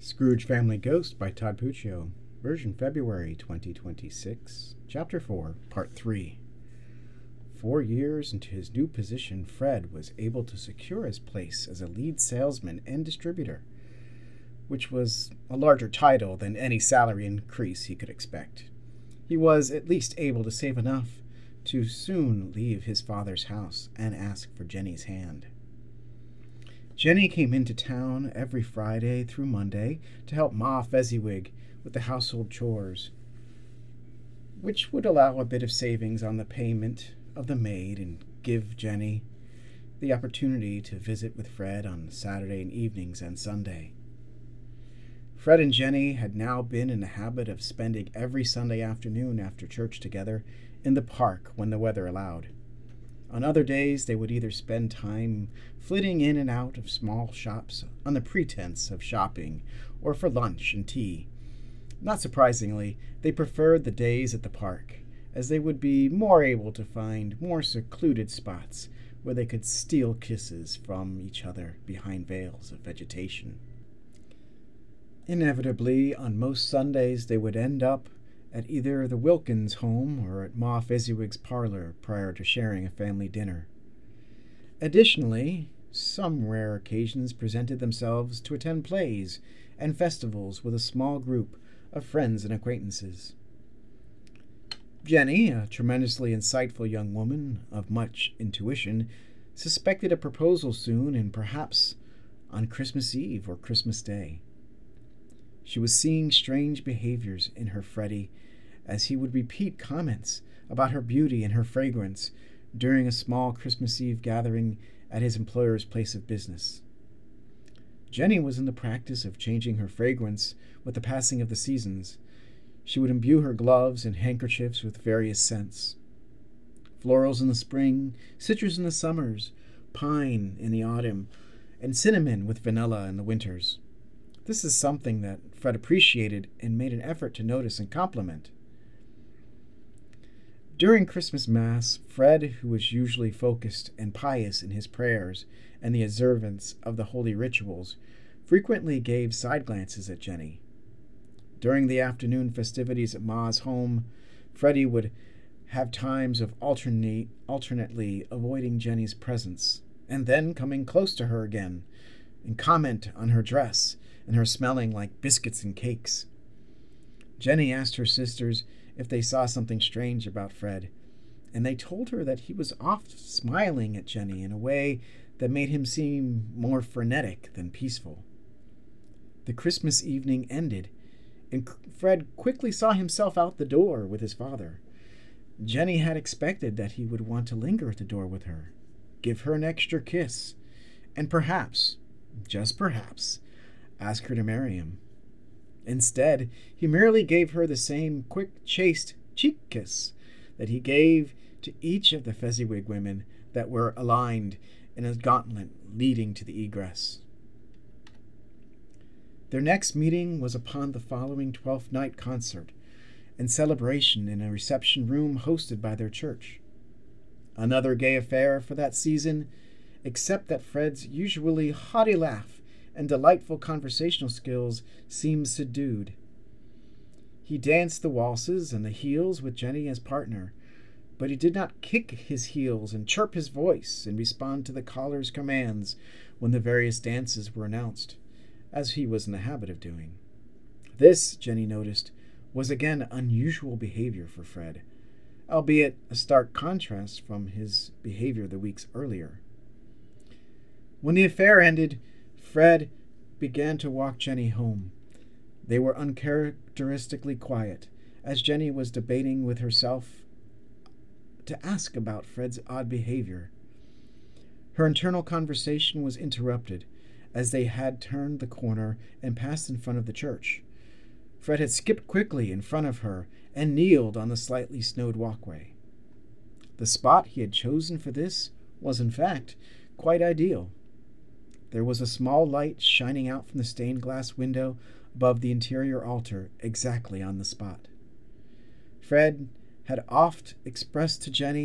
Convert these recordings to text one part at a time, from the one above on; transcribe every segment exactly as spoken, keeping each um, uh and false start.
Scrooge Family Ghost by Todd Puccio, version February twenty twenty-six, Chapter four, Part three. Four years into his new position, Fred was able to secure his place as a lead salesman and distributor, which was a larger title than any salary increase he could expect. He was at least able to save enough to soon leave his father's house and ask for Jenny's hand. Jenny came into town every Friday through Monday to help Ma Fezziwig with the household chores, which would allow a bit of savings on the payment of the maid and give Jenny the opportunity to visit with Fred on Saturday and evenings and Sunday. Fred and Jenny had now been in the habit of spending every Sunday afternoon after church together in the park when the weather allowed. On other days, they would either spend time flitting in and out of small shops on the pretense of shopping or for lunch and tea. Not surprisingly, they preferred the days at the park, as they would be more able to find more secluded spots where they could steal kisses from each other behind veils of vegetation. Inevitably, on most Sundays, they would end up at either the Wilkins home or at Ma Fezziwig's parlor prior to sharing a family dinner. Additionally, some rare occasions presented themselves to attend plays and festivals with a small group of friends and acquaintances. Jenny, a tremendously insightful young woman of much intuition, suspected a proposal soon and perhaps on Christmas Eve or Christmas Day. She was seeing strange behaviors in her Freddie as he would repeat comments about her beauty and her fragrance during a small Christmas Eve gathering at his employer's place of business. Jenny was in the practice of changing her fragrance with the passing of the seasons. She would imbue her gloves and handkerchiefs with various scents. Florals in the spring, citrus in the summers, pine in the autumn, and cinnamon with vanilla in the winters. This is something that Fred appreciated and made an effort to notice and compliment. During Christmas Mass, Fred, who was usually focused and pious in his prayers and the observance of the holy rituals, frequently gave side glances at Jenny. During the afternoon festivities at Ma's home, Freddie would have times of alternate, alternately avoiding Jenny's presence, and then coming close to her again, and comment on her dress and her smelling like biscuits and cakes. Jenny asked her sisters if they saw something strange about Fred, and they told her that he was oft smiling at Jenny in a way that made him seem more frenetic than peaceful. The Christmas evening ended, and Fred quickly saw himself out the door with his father. Jenny had expected that he would want to linger at the door with her, give her an extra kiss, and perhaps, just perhaps, ask her to marry him. Instead, he merely gave her the same quick, chaste cheek kiss that he gave to each of the Fezziwig women that were aligned in a gauntlet leading to the egress. Their next meeting was upon the following Twelfth Night concert and celebration in a reception room hosted by their church. Another gay affair for that season, except that Fred's usually haughty laugh and delightful conversational skills seemed subdued. He danced the waltzes and the heels with Jenny as partner, but he did not kick his heels and chirp his voice and respond to the caller's commands when the various dances were announced, as he was in the habit of doing. This, Jenny noticed, was again unusual behavior for Fred, albeit a stark contrast from his behavior the weeks earlier. When the affair ended, Fred began to walk Jenny home. They were uncharacteristically quiet, as Jenny was debating with herself to ask about Fred's odd behavior. Her internal conversation was interrupted as they had turned the corner and passed in front of the church. Fred had skipped quickly in front of her and kneeled on the slightly snowed walkway. The spot he had chosen for this was, in fact, quite ideal. There was a small light shining out from the stained glass window above the interior altar, exactly on the spot. Fred had oft expressed to Jenny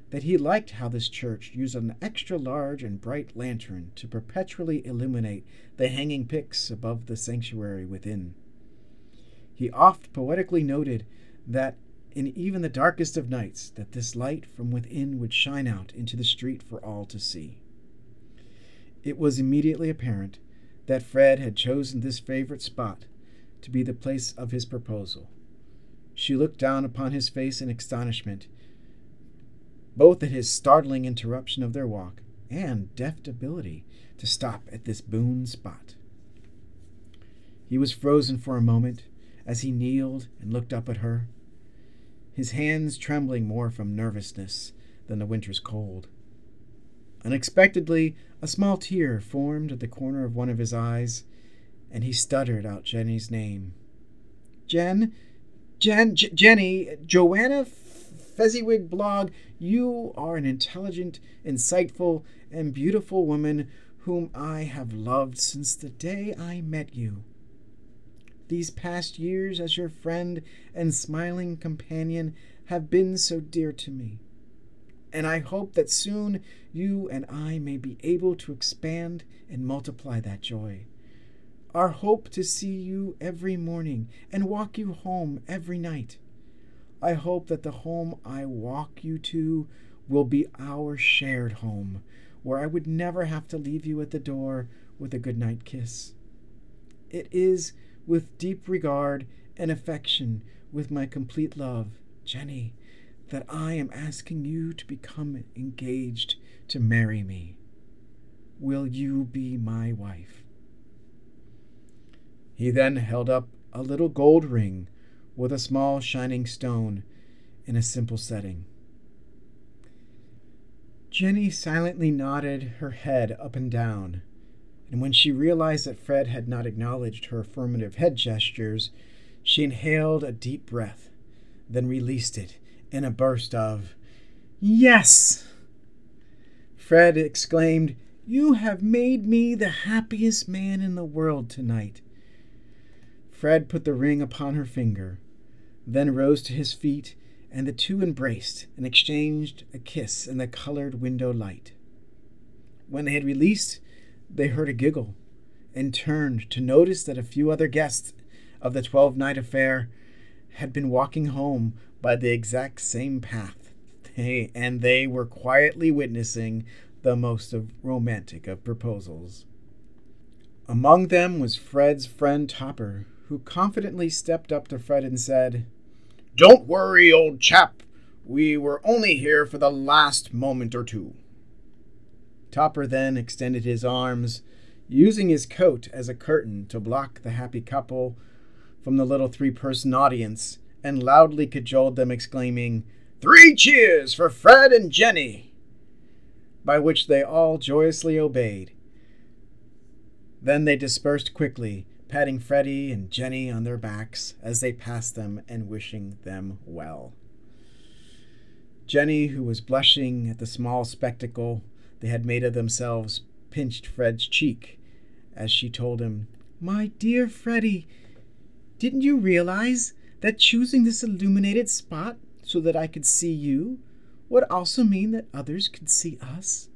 that he liked how this church used an extra large and bright lantern to perpetually illuminate the hanging pyx above the sanctuary within. He oft poetically noted that in even the darkest of nights that this light from within would shine out into the street for all to see. It was immediately apparent that Fred had chosen this favorite spot to be the place of his proposal. She looked down upon his face in astonishment, both at his startling interruption of their walk and deft ability to stop at this boon spot. He was frozen for a moment as he kneeled and looked up at her, his hands trembling more from nervousness than the winter's cold. Unexpectedly, a small tear formed at the corner of one of his eyes, and he stuttered out Jenny's name. Jen, Jen, J- Jenny, Joanna Fezziwig Blogg, you are an intelligent, insightful, and beautiful woman whom I have loved since the day I met you. These past years as your friend and smiling companion have been so dear to me, and I hope that soon you and I may be able to expand and multiply that joy. Our hope to see you every morning and walk you home every night. I hope that the home I walk you to will be our shared home, where I would never have to leave you at the door with a goodnight kiss. It is with deep regard and affection, with my complete love, Jenny, that I am asking you to become engaged to marry me. Will you be my wife? He then held up a little gold ring with a small shining stone in a simple setting. Jenny silently nodded her head up and down, and when she realized that Fred had not acknowledged her affirmative head gestures, she inhaled a deep breath, then released it in a burst of, "Yes!" Fred exclaimed, "You have made me the happiest man in the world tonight." Fred put the ring upon her finger, then rose to his feet, and the two embraced and exchanged a kiss in the colored window light. When they had released, they heard a giggle, and turned to notice that a few other guests of the twelve-night affair had been walking home by the exact same path, they, and they were quietly witnessing the most of romantic of proposals. Among them was Fred's friend Topper, who confidently stepped up to Fred and said, "Don't worry, old chap. We were only here for the last moment or two." Topper then extended his arms, using his coat as a curtain to block the happy couple from the little three-person audience, and loudly cajoled them, exclaiming, "Three cheers for Fred and Jenny!" by which they all joyously obeyed. Then they dispersed quickly, patting Freddie and Jenny on their backs as they passed them and wishing them well. Jenny, who was blushing at the small spectacle they had made of themselves, pinched Fred's cheek as she told him, "My dear Freddie, didn't you realize that choosing this illuminated spot so that I could see you would also mean that others could see us?"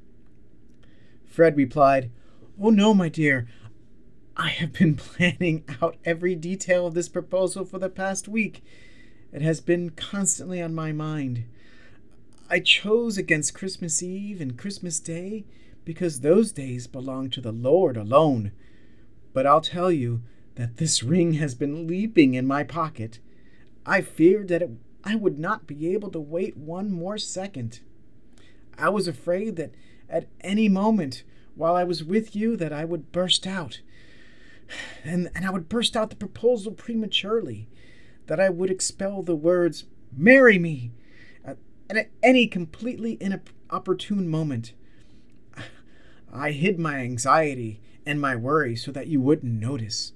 Fred replied, "Oh no, my dear. I have been planning out every detail of this proposal for the past week. It has been constantly on my mind. I chose against Christmas Eve and Christmas Day because those days belong to the Lord alone. But I'll tell you that this ring has been leaping in my pocket. I feared that it, I would not be able to wait one more second. I was afraid that at any moment while I was with you that I would burst out. And, and I would burst out the proposal prematurely, that I would expel the words, 'Marry me,' uh, and at any completely inopportune moment. I hid my anxiety and my worry so that you wouldn't notice."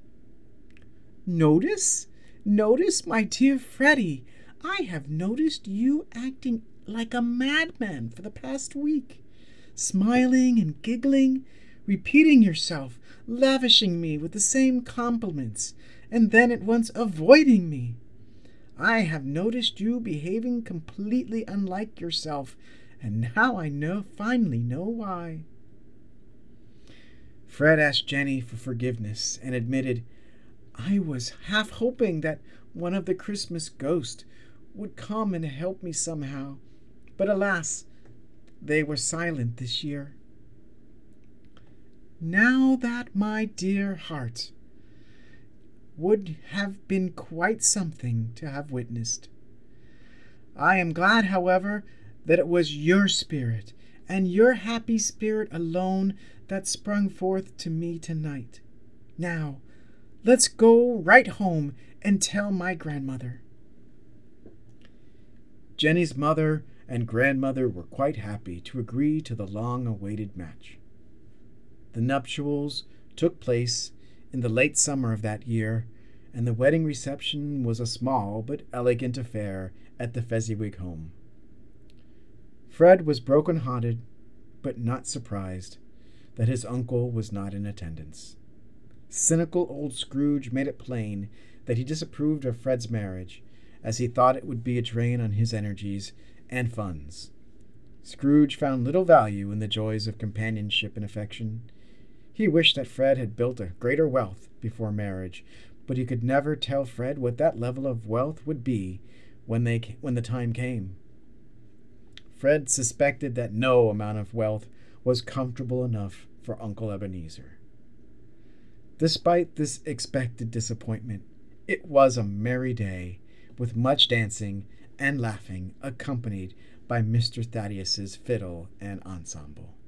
"Notice? Notice, my dear Freddie? I have noticed you acting like a madman for the past week, smiling and giggling, repeating yourself, lavishing me with the same compliments, and then at once avoiding me. I have noticed you behaving completely unlike yourself, and now I know finally know why." Fred asked Jenny for forgiveness and admitted, "I was half hoping that one of the Christmas ghosts would come and help me somehow, but alas, they were silent this year." "Now that, my dear heart, would have been quite something to have witnessed. I am glad, however, that it was your spirit, and your happy spirit alone, that sprung forth to me tonight. Now, let's go right home and tell my grandmother." Jenny's mother and grandmother were quite happy to agree to the long-awaited match. The nuptials took place in the late summer of that year, and the wedding reception was a small but elegant affair at the Fezziwig home. Fred was broken-hearted, but not surprised that his uncle was not in attendance. Cynical old Scrooge made it plain that he disapproved of Fred's marriage, as he thought it would be a drain on his energies and funds. Scrooge found little value in the joys of companionship and affection. He wished that Fred had built a greater wealth before marriage, but he could never tell Fred what that level of wealth would be when they when the time came. Fred suspected that no amount of wealth was comfortable enough for Uncle Ebenezer. Despite this expected disappointment, it was a merry day, with much dancing and laughing, accompanied by Mister Thaddeus's fiddle and ensemble.